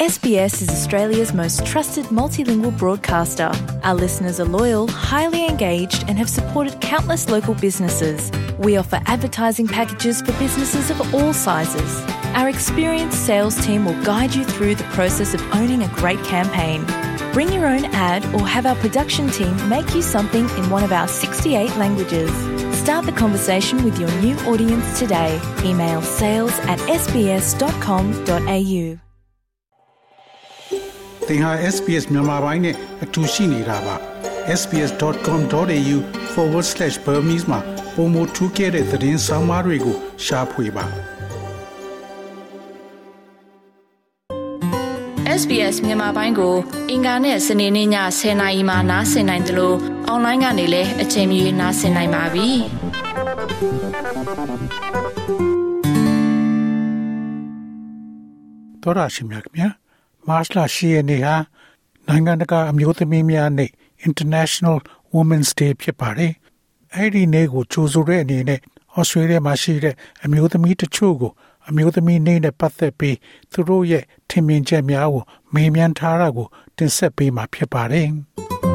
SBS is Australia's most trusted multilingual broadcaster. Our listeners are loyal, highly engaged and have supported countless local businesses. We offer advertising packages for businesses of all sizes. Our experienced sales team will guide you through the process of owning a great campaign. Bring your own ad or have our production team make you something in one of our 68 languages. Start the conversation with your new audience today. Email sales@sbs.com.au. သင်ဟာ SBS မြန်မာပိုင်းနဲ့အတူရှိနေတာပါ sbs.com.au/burmese မှာပုံမထူးခဲ့တဲ့သတင်းစာမားတွေကိုရှားဖွေပါ SBS မြန်မာပိုင်းကိုအင်ကာနဲ့စနေနေ့ည10:00 နာရီမှနားဆင်နိုင်တယ်လို့အွန်လိုင်းကနေလည်းအချိန်မီနားဆင်နိုင်ပါပြီတော်ရရှိမြတ်မြတ်မတ်လ10ရက်နေ့ဟာနိုင်ငံတကာအမျိုးသမီးများနေ့ International Women's Day ဖြစ်ပါတယ်။အဲ့ဒီနေ့ကိုကြိုဆိုတဲ့အနေနဲ့ဩစတြေးလျမှာရှိတဲ့အမျိုးသမီးတချို့ကိုအမျိုးသမီးနေ့နဲ့ပတ်သက်ပြီးသူတို့ရဲ့ထင်မြင်ချက်များကိုမေးမြန်းထားတာကိုတင်ဆက်ပေးမှာဖြစ်ပါတယ်။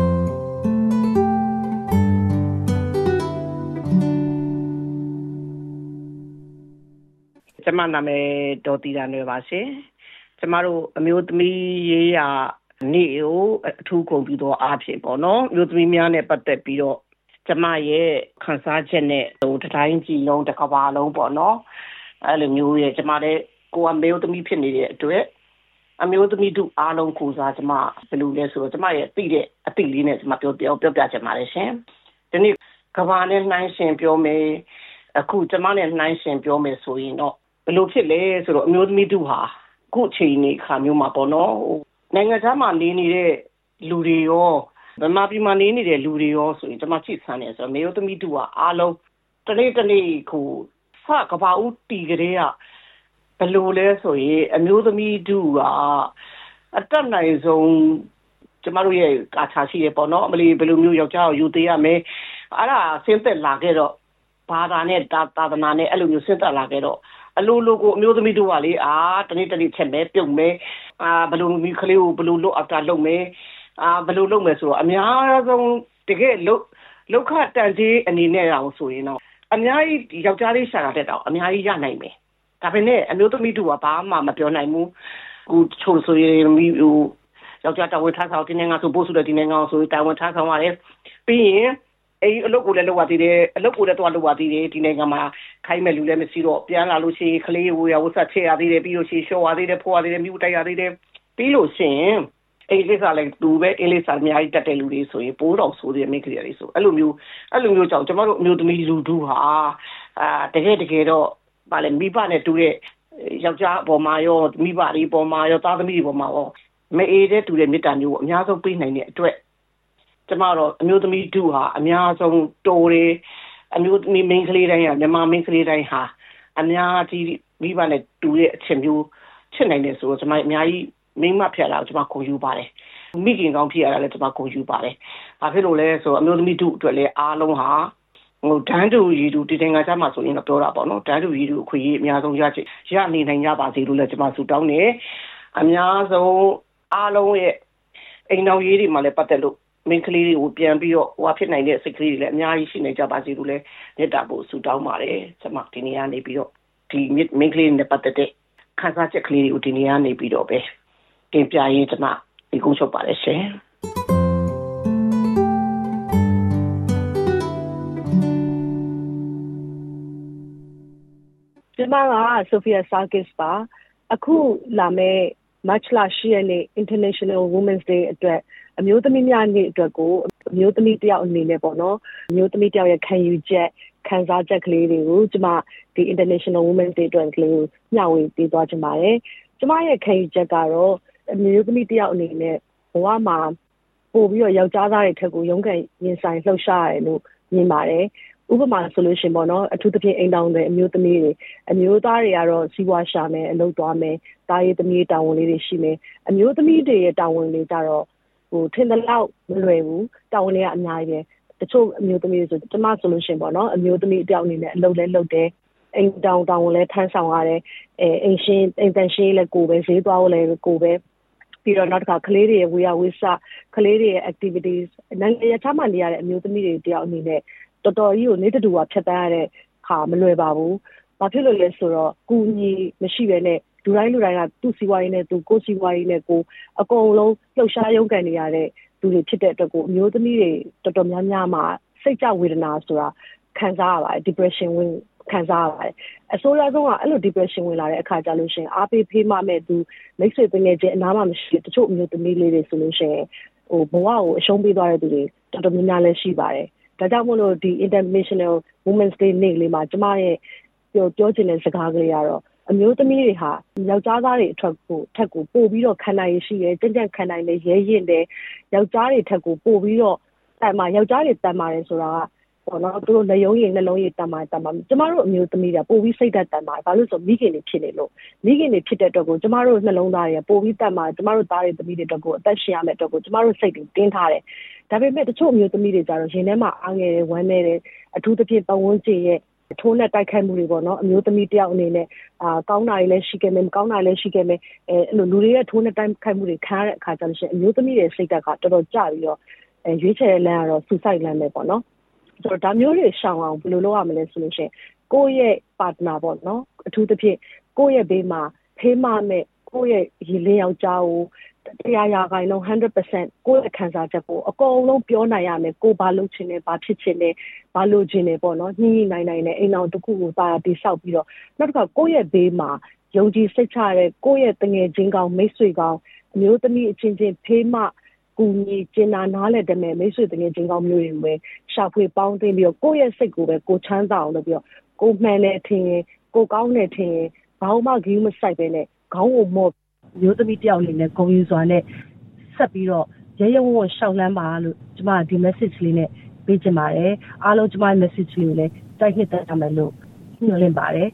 ကျမနာမည်ဒေါ်တီတာနယ်ပါရှင်ကျမတို့အမျိုးသမီးရေးရာနေ့ကိုအထူးကုန်ပြီးတော့အားဖြင့်ပေါ့နော်အမျိုးသမီးများနဲ့ပတ်သက်ပြီးတော့ကျမရဲ့ခန်းစားချက်နဲ့တတိုင်းပြည်လုံးတစ်ကမ္ဘာလုံးပေါ့နော်အဲ့လိုမျိုးရဲ့ကျမတဲ့ကိုယ်အမျိုးသမီးဖြစ်နေတဲ့အတွက်အမျိုးသမီးတို့အားလုံးကိုစားကျမဘယ်လိုလဲဆိုတော့ကျမရဲ့သိတဲ့အသိလေးနဲ့ကျမပြောပြချင်ပါတယ်ရှင်ဒီနေ့ကမ္ဘာနဲ့နှိုင်းရှင်ပြောမယ်အခုကျမနဲ့နှိုင်းရှင်ပြောမယ်ဆိုရင်တော့ဘယ်လိုဖြစ်လဲဆိုတော့အမျိုးသမီးတို့ဟာခုချိန်နေခါမျိုးမှာပေါ့နော်နိုင်ငံခြားမှာနေနေတဲ့လူတွေရောဗမာပြည်မှာနေနေတဲ့လူတွေရောဆိုရင်ကျွန်မကြည့်ဆန်းနေဆိုတော့မျိုးသမီးတို့ကအားလုံးတနေ့ကိုစကဘာဦးတီကလေးကဘယ်လိုလဲဆိုရင်အမျိုးသမီးတို့ကအတက်နိုင်ဆုံးကျွန်မတို့ရဲ့ကာချာရှိရပေါ့နော်အမလီဘယ်လိုမျိုးယောက်ျားကိုယူသေးရမယ်အဲ့ဒါဆင်းသက်လာခဲ့တော့ဘာသာနဲ့သာသနာနဲ့အဲ့လိုမျိုးဆင်းသက်လာခဲ့တော့အလိုလိုကိုအမျိုးသမီးတို့ကလေတနေ့ချက်မဲပြုတ်မဲဘယ်လိုမျိုးကလေးကိုဘယ်လိုလုပ်အပ်တာလုပ်မဲဘယ်လိုလုပ်မဲဆိုတော့အများဆုံးတကယ်လောက်ခတန်ကြီးအနေနဲ့အောင်ဆိုရင်တော့အများကြီးယောက်ျားလေးရှာတာတဲ့တော့အများကြီးရနိုင်မယ်ဒါပေမဲ့အမျိုးသမီးတို့ကဘာမှမပြောနိုင်ဘူးကိုချို့ဆိုရင်မိယောက်ျားတော်ဝင်ထားဆောင်တင်းနေငါဆိုပို့ဆိုတဲ့တင်းနေငါဆိုတာဝန်ထားဆောင်ရတယ်ပြီးရင်အလုပ်ကိုလည်းလုပ်ရသေးတယ်အလုပ်ကိုလည်းတော့လုပ်ရသေးတယ်ဒီနိုင်ငံမှာခိုင်းမဲ့လူလည်းမရှိတော့ပြန်လာလို့ရှိရင်ကလေးကိုဝဆက်ချရသေးတယ်ပြီးလို့ရှိရင်ရှော့ရသေးတယ်ဖိုးရသေးတယ်မြူတိုက်ရသေးတယ်ပြီးလို့ရှိရင်လိပ်စာလည်းသူပဲလိပ်စာအများကြီးတက်တဲ့လူတွေဆိုရင်ပိုးတော်ဆိုတဲ့မိန်းကလေးတွေဆိုအဲ့လိုမျိုးကြောင့်ကျမတို့အမျိုးသမီးလူတို့ဟာတကယ်တော့ဗာလေမိဘနဲ့တူတဲ့ယောက်ျားပေါ်မှာရောမိဘတွေပေါ်မှာရောသားသမီးတွေပေါ်မှာရောမအေးတဲ့တူတဲ့မေတ္တာမျိုးကိုအများဆုံးပေးနိုင်တဲ့အတွက်ကျမတို့အမျိုးသမီးတို့ဟာအများဆုံးတော်တယ်အမျိုးသမီးမိန်းကလေးတိုင်းဟာမြန်မာမိန်းကလေးတိုင်းဟာအများကြီးမိဘနဲ့တူတဲ့အချက်မျိုးချစ်နိုင်တယ်ဆိုတော့ကျမအများကြီးမိန်းမဖြစ်လာတော့ကျမကိုယူပါတယ်မိခင်ကောင်းဖြစ်ရတာလည်းကျမကိုယူပါတယ်ဘာဖြစ်လို့လဲဆိုတော့အမျိုးသမီးတို့အတွက်လည်းအားလုံးဟာတန်းတူရည်တူတည်ငါကြမှာဆိုရင်တော့ပြောတာပေါ့နော်တန်းတူရည်တူအခွင့်အရေးအများဆုံးရနေနိုင်ကြပါစေလို့လည်းကျမဆုတောင်းနေအများဆုံးအားလုံးရဲ့အိမ်တော်ရေးတွေမှာလည်းပတ်သက်လို့မင်းကလေးတွေကိုပြန်ပြီးတော့ဟိုဖြစ်နိုင်တဲ့စိတ်ကလေးတွေလည်းအများကြီးရှိနေကြပါစေလို့လည်းမေတ္တာပို့ဆုတောင်းပါတယ်ကျမဒီနေ့ကနေပြီးတော့ဒီမင်းကလေးနဲ့ပတ်သက်တဲ့ခန်းစားချက်ကလေးတွေကိုဒီနေ့ကနေပြီးတော့ပဲတင်ပြရင်းကျမဒီကုန်းချုပ်ပါတယ်ရှင်ကျမကဆိုဖီယာဆာကစ်ပါအခုလာမယ့်မတ်လ10ရက်နေ့ International Women's Day အတွက်အမျိုးသမီးများနေ့အတွက်ကိုအမျိုးသမီးတယောက်အနေနဲ့ပေါ့နော်အမျိုးသမီးတယောက်ရဲ့ခံယူချက်ခံစားချက်ကလေးတွေကိုကျမဒီ International Women's Day အတွက်ကလေးကိုမျှဝေပေးသွားချင်ပါတယ်ကျမရဲ့ခံယူချက်ကတော့အမျိုးသမီးတယောက်အနေနဲ့ဘဝမှာပို့ပြီးတော့ယောက်ျားသားတွေထက်ကိုရုန်းကန်ရင်ဆိုင်လှုပ်ရှားရတယ်လို့မြင်ပါတယ်ဥပမာဆိုလို့ရှိရင်ပေါ့နော်အထူးသဖြင့်အိမ်တောင်တွေအမျိုးသမီးတွေအမျိုးသားတွေကတော့စီးပွားရှာမယ်အလုပ်သွားမယ်တားရေးသမီးတာဝန်လေးတွေရှိမယ်အမျိုးသမီးတွေရဲ့တာဝန်တွေကြတော့ထင်တဲ့လောက်မလွယ်ဘူးတာဝန်တွေကအများကြီးပဲတချို့အမျိုးသမီးတွေဆိုကျမဆိုလို့ရှိရင်ပေါ့နော်အမျိုးသမီးအတောက်အနေနဲ့အလုပ်လဲလုပ်တယ်အိမ်တောင်လဲထမ်းဆောင်ရတယ်အိမ်တန်ရှင်းလဲကိုပဲဈေးသွားဖို့လဲကိုပဲပြီးတော့နောက်ကကလေးတွေရဲ့ဝေယဝိစကလေးတွေရဲ့ activities နိုင်ငံရခြားမှနေရတဲ့အမျိုးသမီးတွေတယောက်အနေနဲ့တော်တော်ကြီးကိုနေတူပါဖြတ်တန်းရတဲ့ခါမလွယ်ပါဘူး။ဘာဖြစ်လို့လဲဆိုတော့ကူညီမရှိဘဲနဲ့လူတိုင်းကသူ့စီးပွားရေးနဲ့သူကိုယ်စီးပွားရေးနဲ့ကိုအကုန်လုံးလှုပ်ရှားရုန်းကန်နေရတဲ့သူတွေဖြစ်တဲ့အတွက်ကိုအမျိုးသမီးတွေတော်တော်များများမှာစိတ်ကြဝေဒနာဆိုတာခံစားရပါတယ် depression ဝင်ခံစားရပါတယ်အစိုးရဆုံးကအဲ့လို depression ဝင်လာတဲ့အခါကျလို့ရှိရင်အားပေးဖေးမမဲ့သူမိတ်ဆွေတငယ်ချင်းအနားမှာမရှိတချို့အမျိုးသမီးလေးတွေဆိုလို့ရှိရင်ဘဝကိုအရှုံးပေးသွားတဲ့သူတွေတော်တော်များများလည်းရှိပါတယ်ဒါကြောင့်မို့လို့ဒီ International Women's Day နေ့လေးမှာကျမရဲ့ပြောချင်တဲ့စကားကလေးကတော့အမျိုးသမီးတွေဟာယောက်ျားသားတွေအထက်ကိုပို့ပြီးတော့ခံနိုင်ရရှိတယ်ကြံ့ကြံ့ခံနိုင်တယ်ရဲရင်တယ်ယောက်ျားတွေထက်ကိုပို့ပြီးတော့တန်မာယောက်ျားတွေတန်မာတယ်ဆိုတာပေါ့နော်သူတို့လက်ယုံရည်နှလုံးရည်တန်မာကျမတို့အမျိုးသမီးတွေပို့ပြီးစိတ်ဓာတ်တန်မာဘာလို့ဆိုမိခင်တွေဖြစ်နေလို့မိခင်တွေဖြစ်တဲ့အတွက်ကိုကျမတို့နှလုံးသားတွေပို့ပြီးတန်မာကျမတို့သားတွေသမီးတွေအတွက်ကိုအသက်ရှင်ရမယ့်အတွက်ကိုကျမတို့စိတ်တွေတင်းထားတယ်ဒါပေမဲ့တချို့အမျိုးသမီးတွေကြတော့ရင်ထဲမှာအားငယ်တယ်ဝမ်းနေတယ်အထူးသဖြင့်ပတ်ဝန်းကျင်ရဲ့ထိုးနဲ့တိုက်ခိုက်မှုတွေပေါ့နော်အမျိုးသမီးတယောက်အနေနဲ့ကောင်းတာတွေလည်းရှိခဲ့မယ်မကောင်းတာလည်းရှိခဲ့မယ်အဲ့လိုလူတွေရဲ့ထိုးနဲ့တိုက်ခိုက်မှုတွေခံရတဲ့အခါကျလို့ရှိရင်အမျိုးသမီးတွေစိတ်ဓာတ်ကတော်တော်ကျပြီးတော့ရွေးချယ်လမ်းကတော့ဆူဆိုက်လမ်းပဲပေါ့နော်ဆိုတော့ဒါမျိုးတွေရှောင်အောင်ဘယ်လိုလုပ်ရမလဲဆိုလို့ရှိရင်ကိုယ့်ရဲ့ partner ပေါ့နော်အထူးသဖြင့်ကိုယ့်ရဲ့ဘေးမှာဖေးမမဲ့ကိုယ့်ရဲ့ရည်လင်းယောက်ျားကို100% 100% ကိုယ့်ရဲ့ခံစားချက်ကိုအကုန်လုံးပြောနိုင်ရမယ်ကိုဘာလုပ်ချင်လဲဘာဖြစ်ချင်လဲဘာလုပ်ချင်လဲပေါ့နော်ညှိနိုင်တဲ့အိမ်အောင်တစ်ခုကိုတာတိဆောက်ပြီးတော့နောက်တစ်ခါကိုယ့်ရဲ့ဘေးမှာယုံကြည်စိတ်ချတဲ့ကိုယ့်ရဲ့တငယ်ချင်းကောင်းမိတ်ဆွေကောင်းအမျိုးသမီးအချင်းချင်းဖေးမကူညီကျင်နာနားလည်တဲ့မိတ်ဆွေတငယ်ချင်းကောင်းမျိုးတွေပဲရှာဖွေပေါင်းသိပြီးတော့ကိုယ့်ရဲ့စိတ်ကိုပဲကိုချမ်းသာအောင်လုပ်ပြီးတော့ကိုမှန်တယ်ထင်ရင်ကိုကောင်းတယ်ထင်ရင်ဘာမှဂရုမစိုက်ပဲနဲ့ခေါင်းကိုမော့မျိုးသမီးတယောက်အနေနဲ့ဂုဏ်ယူစွာနဲ့ဆက်ပြီးတော့ရဲဝံ့ရှောက်လန်းပါလို့ကျမဒီ message လေးနဲ့ပေးချင်ပါတယ်အားလုံးကျမ message လေးကိုလည်းတိုက်နှစ်သက်ကြမယ်လို့ညွှန်လင့်ပါတယ်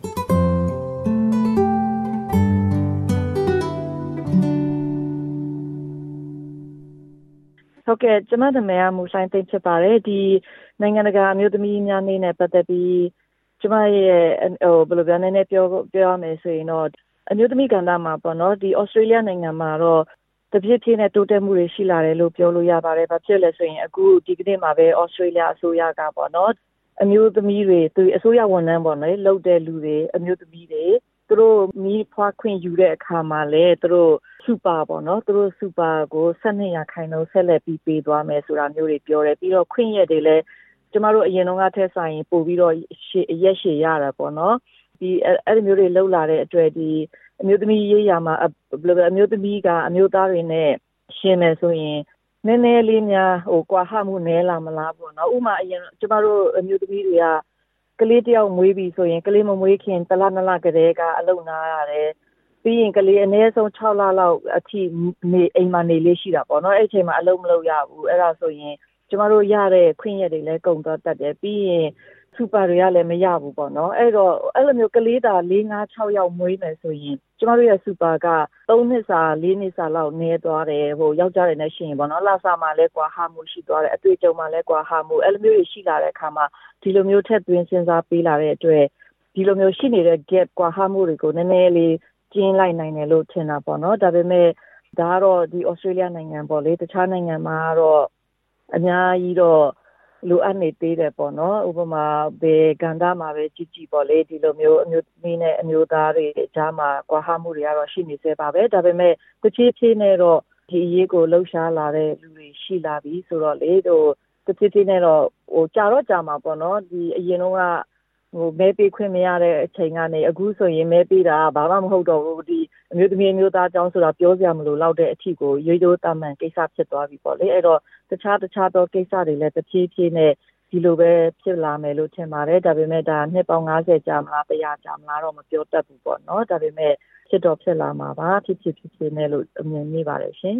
ဟုတ်ကဲ့ကျမနာမည်ကမူဆိုင်သိဖြစ်ပါတယ်ဒီနိုင်ငံတကာအမျိုးသမီးများနေ့နဲ့ပတ်သက်ပြီးကျမရဲ့ဘယ်လိုပြောနည်းနည်းပြောရမယ်ဆိုရင်တော့အမျိုးသမီးကဏ္ဍမှာပေါ့နော်ဒီဩစတြေးလျနိုင်ငံမှာတော့တပြည့်ပြည့်နဲ့တိုးတက်မှုတွေရှိလာတယ်လို့ပြောလို့ရပါတယ်ဘာဖြစ်လဲဆိုရင်အခုဒီကနေ့မှာပဲဩစတြေးလျအစိုးရကပေါ့နော်အမျိုးသမီးတွေသူအစိုးရဝန်ထမ်းပေါ့နော်လုပ်တဲ့လူတွေအမျိုးသမီးတွေသူတို့မိဖွားခွင့်ယူတဲ့အခါမှာလည်းသူတို့စူပါပေါ့နော်သူတို့စူပါကို12%ဆက်လက်ပြီးပေးသွားမယ်ဆိုတာမျိုးတွေပြောတယ်ပြီးတော့ခွင့်ရတွေလည်းကျမတို့အရင်တုန်းကထက်ဆိုင်ပို့ပြီးတော့ရက်ရှည်ရတာပေါ့နော်ဒီအဲ့ဒီမျိုးတွေလှုပ်လာတဲ့အတွက်ဒီအမျိုးသမီးရေးရာမှာဘယ်လိုအမျိုးသမီးကအမျိုးသားတွေနဲ့ရှင်းမယ်ဆိုရင်နည်းနည်းလေးများကွာဟမှုနည်းလာမလားပေါ့နော်ဥမာအရင်ကျမတို့အမျိုးသမီးတွေကကလေးတယောက်မွေးပြီဆိုရင်ကလေးမမွေးခင်တစ်လနှစ်လကတည်းကအလုပ်နာရတယ်ပြီးရင်ကလေးအနည်းဆုံး6လလောက်အထိနေအိမ်မှာနေလေးရှိတာပေါ့နော်အဲ့အချိန်မှာအလုပ်မလုပ်ရဘူးအဲ့ဒါဆိုရင်ကျမတို့ရတဲ့ခွင့်ရတွေလည်းကုန်သွားတတ်တယ်ပြီးရင်စူပါတွေကလည်းမရဘူးပေါ့နော်အဲ့တော့အဲ့လိုမျိုးကလေးတာ4 5 6ယောက်မွေးမယ်ဆိုရင်ကျမတို့ရဲ့စူပါက3နှစ်စာ4နှစ်စာလောက်နည်းသွားတယ်ယောက်ျားတွေနဲ့ရှိရင်ပေါ့နော်လစာမှာလည်းကွာဟမှုရှိသွားတယ်အတွေ့အကြုံမှာလည်းကွာဟမှုအဲ့လိုမျိုးတွေရှိလာတဲ့အခါမှာဒီလိုမျိုးထက်သွင်းစဉ်းစားပေးလာတဲ့အတွက်ဒီလိုမျိုးရှိနေတဲ့ gap ကွာဟမှုတွေကိုနည်းနည်းလေးကျင်းလိုက်နိုင်တယ်လို့ထင်တာပေါ့နော်ဒါပေမဲ့ဒါကတော့ဒီဩစတြေးလျနိုင်ငံပေါ့လေတခြားနိုင်ငံမှာတော့အများကြီးတော့လိုအပ်နေသေးတယ်ပေါ့နော်ဥပမာဘေကန္တာမှာပဲကြည့်ပေါ့လေဒီလိုမျိုးအမျိုးသမီးနဲ့အမျိုးသားတွေကြားမှာကွာဟမှုတွေကတော့ရှိနေသေးပါပဲဒါပေမဲ့တဖြည်းဖြည်းနဲ့တော့ဒီအရေးကိုလှုပ်ရှားလာတဲ့လူတွေရှိလာပြီဆိုတော့လေတဖြည်းဖြည်းနဲ့တော့ကြာမှာပေါ့နော်ဒီအရင်တော့ကမဲပေးခွင့်မရတဲ့အချိန်ကနေအခုဆိုရင်မဲပေးတာဘာမှမဟုတ်တော့ဘူးဒီအမျိုးသမီးအမျိုးသားအကြောင်းဆိုတာပြောစရာမလိုတော့တဲ့အထီကိုရိုးရိုးသားမှန်ကိစ္စဖြစ်သွားပြီပေါ့လေအဲ့တော့တခြားသောကိစ္စတွေလည်းတဖြည်းဖြည်းနဲ့ဒီလိုပဲဖြစ်လာမယ်လို့ထင်ပါတယ်ဒါပေမဲ့ဒါနှစ်ပေါင်း90ကြာမလား100ကြာမလားတော့မပြောတတ်ဘူးပေါ့နော်ဒါပေမဲ့ဖြစ်လာမှာပါဖြစ်နဲ့လို့အမြင်မိပါတယ်ရှင်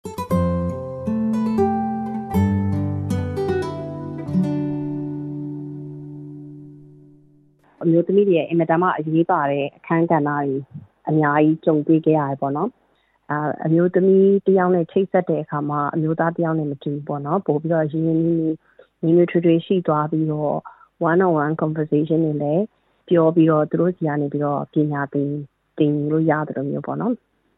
အမျိုးသမီးတွေရဲ့အင်မတန်မှအရေးပါတဲ့အခန်းကဏ္ဍတွေအများကြီးကြုံတွေ့ခဲ့ရတယ်ပေါ့နော်အမျိုးသမီးတယောက်နဲ့ချိတ်ဆက်တဲ့အခါမှာအမျိုးသားတယောက်နဲ့မတူဘူးပေါ့နော်ပို့ပြီးတော့ရင်းနှီးထွေးရှိသွားပြီးတော့ one on one conversation တွေလည်းပြောပြီးတော့သူတို့စီကနေပြီးတော့ပညာသင်လို့ရတယ်လို့မျိုးပေါ့နော်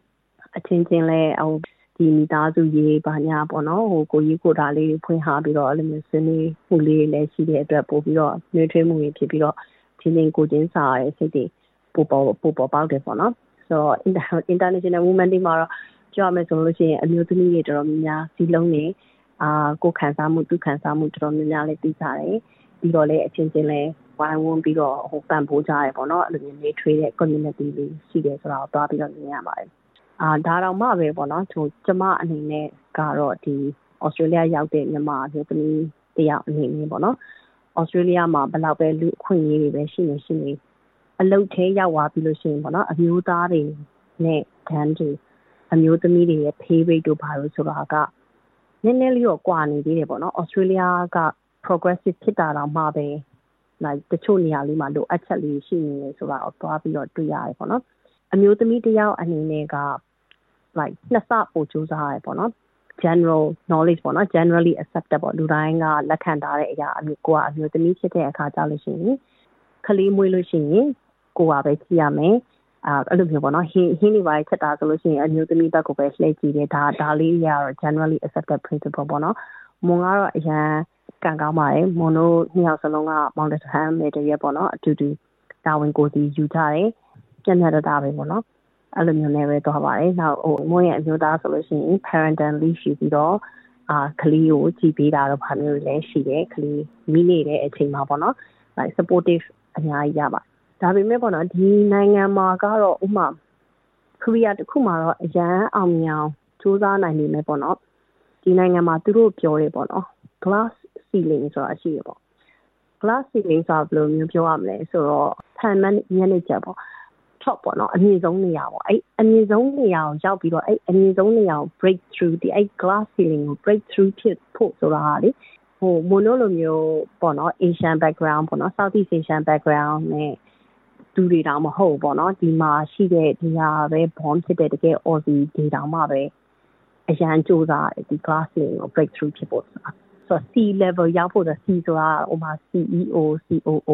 အချင်းချင်းလဲဒီမိသားစုရေးပါညာပေါ့နော်ကိုကြီးကိုတာလေးဖွင့်ထားပြီးတော့အဲ့လိုမျိုးစနေမှုလေးလည်းရှိတဲ့အတွက်ပို့ပြီးတော့နှွေးထွေးမှုတွေဖြစ်ပြီးတော့ချင်းကိုချင်းစာရဲ့စိတ်တွေပို့ပေါက်တယ်ပေါ့နော်ဆိုတော့ International Women Day မှာတော့ပြောရမယ်ဆိုလို့ရှိရင်အမျိုးသမီးတွေတော်တော်များများစီလုံးနေကိုခံစားမှုသူခံစားမှုတော်တော်များများလည်းသိကြတယ်ပြီးတော့လည်းအချင်းချင်းလည်းဝိုင်းဝန်းပြီးတော့ပံ့ပိုးကြရပေါ့နော်အဲ့လိုမျိုးနေထွေးတဲ့ community လေးရှိတယ်ဆိုတော့တွားပြီးတော့မြင်ရပါတယ်ဒါတော့မှပဲပေါ့နော်ကျမအနေနဲ့ကတော့ဒီ Australia ရောက်တဲ့မြန်မာမျိုးသမီးတယောက်အနေနဲ့ပေါ့နော် Australia မှာဘယ်လောက်ပဲလူအခွင့်အရေးတွေပဲရှိနေအလုပ်သေးရောက်သွားပြီလို့ရှိရင်ပေါ့နော်အမျိုးသားတွေနဲ့တန်းတူအမျိုးသမီးတွေရဲ့ pay rate တို့ဘာလို့ဆိုတာကနည်းနည်းလေးတော့ကွာနေသေးတယ်ပေါ့နော် Australia က progressive ဖြစ်တာတော့မှပဲတချို့နေရာလေးမှာလိုအပ်ချက်လေးရှိနေတယ်ဆိုတာကိုတွားပြီးတော့တွေ့ရတယ်ပေါ့နော်အမျိုးသမီးတယောက်အနေနဲ့က like နှစ်ဆပို့ကြိုးစားရတယ်ပေါ့နော် general knowledge ပေါ့နော် generally accepted ပေါ့လူတိုင်းကလက်ခံထားတဲ့အရာကိုကအမျိုးသမီးဖြစ်တဲ့အခါကြာလို့ရှိရင်ခလေးမွေးလို့ရှိရင်ကိုကပဲကြည့်ရမယ်အဲ့လိုမျိုးပေါ့နော်ဟင်းနေပါချက်တာဆိုလို့ရှိရင်အမျိုးသမီးဘက်ကိုပဲလှည့်ကြည့်တယ်ဒါလေးတွေကတော့ generally accepted principle ပေါ့နော်မွန်ကတော့အရန်ကန်ကောင်းပါတယ်မွန်တို့နှစ်ယောက်စလုံးက Mountain Metal ရဲ့ပေါ့နော်အတူတူတာဝန်ကိုစီယူကြတယ်ကျန်တဲ့တာပဲပေါ့နော်အဲ့လိုမျိုးနဲ့ပဲသွားပါတယ်နောက်မွန်ရဲ့အမျိုးသားဆိုလို့ရှိရင် parental leave ရှိပြီးတော့ကလေးကိုကြည့်ပေးတာတော့ဘာမျိုးလဲရှိတယ်ကလေးမိနေတဲ့အချိန်မှာပေါ့နော် like supportive အများကြီးရပါဒါပေမဲ့ပေါ့နော်ဒီနိုင်ငံမှာကတော့ဥမာခရီးရတစ်ခုမှာတော့အရန်အောင်မြောင်စူးစမ်းနိုင်နေမယ်ပေါ့နော်ဒီနိုင်ငံမှာသူတို့ပြောတယ်ပေါ့နော် glass ceiling ဆိုတာရှိရပေါ့ glass ceiling ဆိုတာဘယ်လိုမျိုးပြောရမလဲဆိုတော့ဖန်မန်နေဂျာပေါ့ top ပေါ့နော်အမြင့်ဆုံးနေရာပေါ့အဲ့အမြင့်ဆုံးနေရာကိုရောက်ပြီးတော့အဲ့အမြင့်ဆုံးနေရာကို break through ဒီအဲ့ glass ceiling ကို break through ဖြစ်ဖို့ဆိုတာလေမွန်တို့လိုမျိုးပေါ့နော် Asian background ပေါ့နော် Southeast Asian background နဲ့သူတွေတောင်မဟုတ်ပေါ့နော်ဒီမှာရှိတဲ့ဒီဟာပဲ bomb ဖြစ်တဲ့တကယ် Aussie တွေတောင်မှပဲအရန်ကြိုးစားဒီ glass ceiling ကို break through ဖြစ်ဖို့ဆိုတာဆိုတော့ C level ရောက်ဖို့ဆို C ဆိုတာဥမာ CEO COO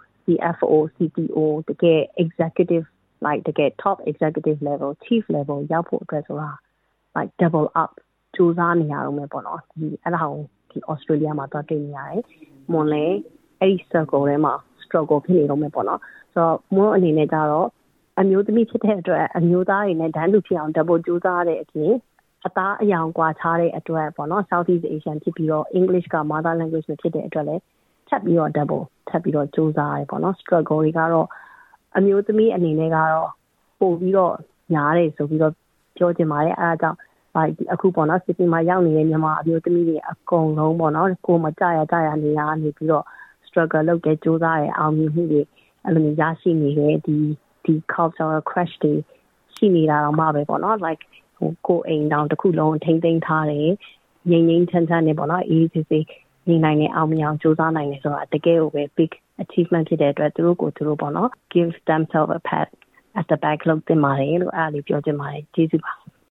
CFO CTO တကယ် executive like တကယ် top executive level chief level ရောက်ဖို့အတွက်ဆိုတာ like double up ကြိုးစားနေရအောင်ပဲပေါ့နော်ဒီအဲ့ဒါကိုဒီ Australia မှာတော့တွေ့နေရတယ်မွန်လည်းအဲ့ဒီ circle ထဲမှာ struggle ဖြစ်နေတော့မယ်ပေါ့နော်ဆိုတော့မွန်အနေနဲ့ကြတော့အမျိုးသမီးဖြစ်တဲ့အတွက်အမျိုးသားတွေနဲ့ဒန်းတူဖြစ်အောင် double ကြိုးစားရတဲ့အပြင်အသားအယောင်ကွာခြားတဲ့အတွက်ပေါ့နော် Southeast Asian ဖြစ်ပြီးတော့ English က mother language ဖြစ်တဲ့အတွက်လည်းထပ်ပြီးတော့ double ထပ်ပြီးတော့ကြိုးစားရတယ်ပေါ့နော် struggle တွေကတော့အမျိုးသမီးအနေနဲ့ကတော့ပို့ပြီးတော့ညားတယ်ဆိုပြီးတော့ပြောချင်ပါတယ်အဲဒါကြောင့်အခုပေါ့နော်စစ်တီမှာရောက်နေတဲ့မြန်မာအမျိုးသမီးတွေအကုန်လုံးပေါ့နော်ကိုမကြရနေရနေပြီးတော့ struggle လုပ်တဲ့ကြိုးစားရအောင်မြင်မှုတွေအဲ့လိုမျိုးရရှိနေတဲ့ဒီ cultural crash တွေရှိနေတာတော့မှပဲပေါ့နော် like ကိုအိမ်တောင်တစ်ခုလုံးထိမ့်သိမ်းထားတယ်ငြိမ်ချမ်းနေပေါ့နော်အေးစစ်နေနိုင်တဲ့အောင်မြင်အောင်ကြိုးစားနိုင်တယ်ဆိုတာတကယ်ကိုပဲ big achievement ဖြစ်တဲ့အတွက်သူတို့ပေါ့နော် give themselves a pat at the back လုပ်တင်ပါတယ်လို့အားလေးပြောချင်ပါတယ်ကျေးဇူးပါ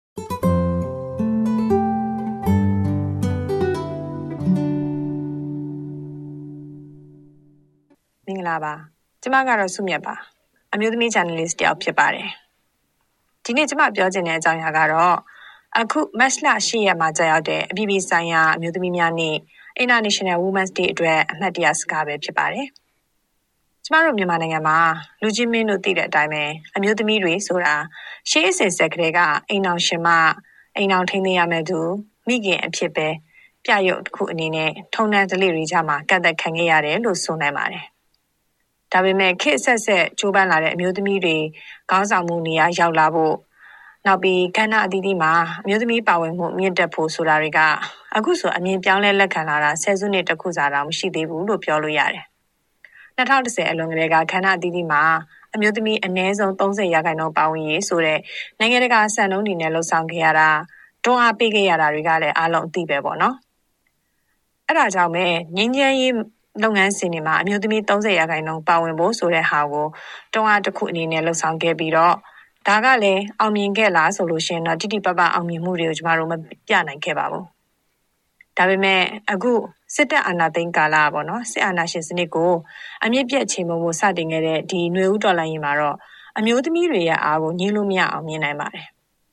မင်္ဂလာပါကျမကတော့စုမြတ်ပါအမျိုးသမီး journalist တယောက်ဖြစ်ပါတယ်ဒီနေ့ကျမပြောချင်တဲ့အကြောင်းအရာကတော့အခုမတ်လ10ရက်မှာကြာရောက်တဲ့အပြည်ပြည်ဆိုင်ရာအမျိုးသမီးများနေ့ International Women's Day အတွက်အမှတ်တရစကားပဲဖြစ်ပါတယ်ကျမတို့မြန်မာနိုင်ငံမှာလူကြီးမင်းတို့သိတဲ့အတိုင်းပဲအမျိုးသမီးတွေဆိုတာရှေးအစဉ်ဆက်ကလေးကအိမ်အောင်ရှင်မအိမ်အောင်ထိန်းသိမ်းရမယ့်သူမိခင်အဖြစ်ပဲပြရုပ်တစ်ခုအနေနဲ့ထုံတန်းဒလိတွေကြမှာကတ်သက်ခံခဲ့ရတယ်လို့ဆိုနိုင်ပါတယ်ဒါပေမဲ့ခေတ်ဆက်ကြိုးပမ်းလာတဲ့အမျိုးသမီးတွေခေါင်းဆောင်မှုနေရာရောက်လာဖို့နောက်ပြီးကဏ္ဍအသီးသီးမှာအမျိုးသမီးပါဝင်မှုမြင့်တက်ဖို့ဆိုတာတွေကအခုဆိုအမြင်ပြောင်းလဲလက်ခံလာတာဆယ်စုနှစ်တစ်ခုစာတောင်မရှိသေးဘူးလို့ပြောလို့ရတယ်2010အလွန်ကလေးကခန္ဓာအသီးသီးမှာအမျိုးသမီးအနည်းဆုံး30%ပါဝင်ရေးဆိုတဲ့နိုင်ငံတကာစံနှုန်းတွေနဲ့လှုပ်ဆောင်ခဲ့ရတာတွန်းအားပေးခဲ့ရတာတွေကလည်းအားလုံးအသိပဲပေါ့နော်အဲ့ဒါကြောင့်ပဲငင်းချမ်းရေးလုပ်ငန်းစဉ်တွေမှာအမျိုးသမီး30%ပါဝင်ဖို့ဆိုတဲ့ဟာကိုတွန်းအားတစ်ခုအနေနဲ့လှုပ်ဆောင်ခဲ့ပြီးတော့ဒါကလည်းအောင်မြင်ခဲ့လားဆိုလို့ရှိရင်တော့တိတိပပအောင်မြင်မှုတွေကိုကျမတို့မပြနိုင်ခဲ့ပါဘူးဒါပေမဲ့အခုစစ်တပ်အာဏာသိမ်းကာလပေါ့နော်စစ်အာဏာရှင်စနစ်ကိုအမြင့်ပြတ်ချိန်မှုစတင်ခဲ့တဲ့ဒီຫນွေဦးတော်လှန်ရေးမှာတော့အမျိုးသမီးတွေရဲ့အားကိုညှင်းလို့မရအောင်မြင်နိုင်ပါတယ်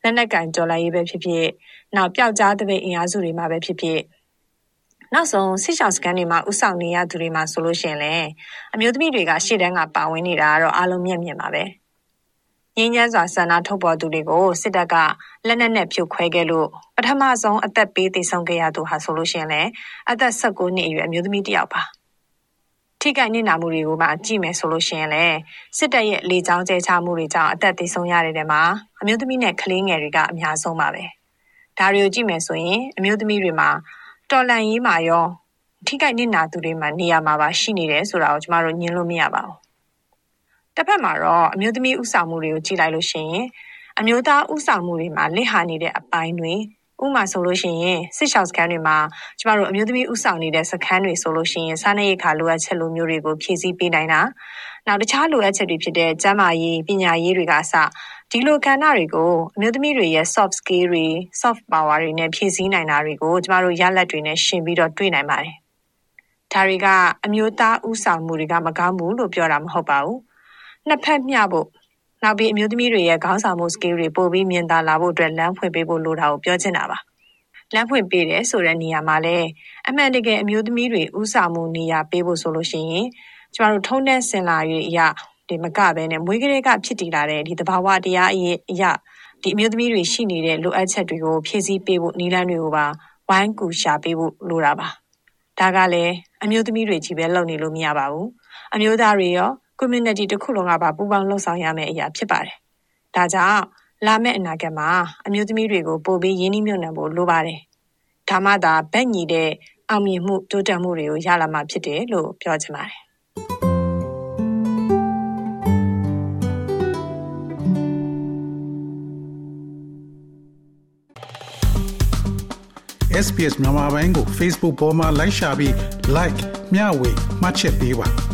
လက်နက်ကင်ကြော်လာရေးပဲဖြစ်ဖြစ်နောက်ပျောက်ကြားတဲ့အင်အားစုတွေမှာပဲဖြစ်ဖြစ်နောက်ဆုံးစစ်ရှောင်စခန်းတွေမှာဥဆောင်နေရသူတွေမှာဆိုလို့ရှိရင်လည်းအမျိုးသမီးတွေကရှေ့တန်းကပါဝင်နေတာကတော့အားလုံးမျက်မြင်ပါပဲငြိမ်းချမ်းစွာဆန္ဒထုတ်ဖော်သူတွေကိုစစ်တပ်ကလက်နက်နဲ့ဖြိုခွဲခဲ့လို့ပထမဆုံးအသက်ပေးသေဆုံးခဲ့ရသူဟာဆိုလို့ရှိရင်လည်းအသက်19နှစ်အရွယ်အမျိုးသမီးတစ်ယောက်ပါထိခိုက်နစ်နာမှုတွေကိုမှကြည့်မယ်ဆိုလို့ရှိရင်လည်းစစ်တပ်ရဲ့လေကြောင်းကျဲချမှုတွေကြောင့်အသက်သေဆုံးရတဲ့မှာအမျိုးသမီးနဲ့ကလေးငယ်တွေကအများဆုံးပါပဲဒါတွေကိုကြည့်မယ်ဆိုရင်အမျိုးသမီးတွေမှာတော်လန်ရေးမှာရောထိခိုက်နစ်နာသူတွေမှာနေရာမှာပါရှိနေတယ်ဆိုတာကိုကျမတို့ညင်လို့မရပါဘူးတစ်ဖက်မှာတော့အမျိုးသမီးဥဆောင်မှုတွေကိုကြည့်လိုက်လို့ရှိရင်အမျိုးသားဥဆောင်မှုတွေမှာလစ်ဟာနေတဲ့အပိုင်းတွေဥပမာဆိုလို့ရှိရင်စစ်ရှောင်စခန်းတွေမှာကျမတို့အမျိုးသမီးဥဆောင်နေတဲ့စခန်းတွေဆိုလို့ရှိရင်စားနပ်ရိက္ခာလိုအပ်ချက်လိုမျိုးတွေကိုဖြည့်ဆည်းပေးနိုင်တာနောက်တခြားလိုအပ်ချက်တွေဖြစ်တဲ့ကျန်းမာရေးပညာရေးတွေကအစဒီလိုကဏ္ဍတွေကိုအမျိုးသမီးတွေရဲ့ soft skill တွေ soft power တွေနဲ့ဖြည့်ဆည်းနိုင်တာတွေကိုကျမတို့ရလဒ်တွေနဲ့ရှင်းပြီးတော့တွေ့နိုင်ပါတယ်ဒါတွေကအမျိုးသားဥဆောင်မှုတွေကမကောင်းဘူးလို့ပြောတာမဟုတ်ပါဘူးနှစ်ဖက်မျှဖို့နောက်ပြီးအမျိုးသမီးတွေရဲ့ခေါင်းဆောင်မှု skill တွေပို့ပြီးမြင်သာလာဖို့အတွက်လမ်းဖွင့်ပေးဖို့လိုတာကိုပြောချင်တာပါလမ်းဖွင့်ပေးတယ်ဆိုတဲ့နေရာမှာလည်းအမှန်တကယ်အမျိုးသမီးတွေဥဆောင်မှုနေရာပေးဖို့ဆိုလို့ရှိရင်ကျမတို့ထုံးတဲ့စင်လာရေးအရာဒီမကပဲနဲ့မွေးကလေးကဖြစ်တည်လာတဲ့ဒီသဘာဝတရားအရာဒီအမျိုးသမီးတွေရှိနေတဲ့လိုအပ်ချက်တွေကိုဖြည့်ဆည်းပေးဖို့နည်းလမ်းတွေကိုပါဝိုင်းကူရှာပေးဖို့လိုတာပါဒါကလည်းအမျိုးသမီးတွေကြီးပဲလုပ်နေလို့မရပါဘူးအမျိုးသားတွေရောcommunity တစ်ခုလုံးကပါပူးပေါင်းလှုပ်ဆောင်ရမယ့်အရာဖြစ်ပါတယ်။ဒါကြောင့်လာမယ့်အနာဂတ်မှာအမျိုးသမီးတွေကိုပို့ပြီးရင်းနှီးမြှုပ်နှံဖို့လိုပါတယ်။ဒါမှသာဗက်ညီတဲ့အောင်မြင်မှုတိုးတက်မှုတွေကိုရလာမှာဖြစ်တယ်လို့ပြောချင်ပါတယ်။ SPS မြန်မာပိုင်းကို Facebook ပေါ်မှာ like ရှာပြီး like မျှဝေမှတ်ချက်ပေးပါ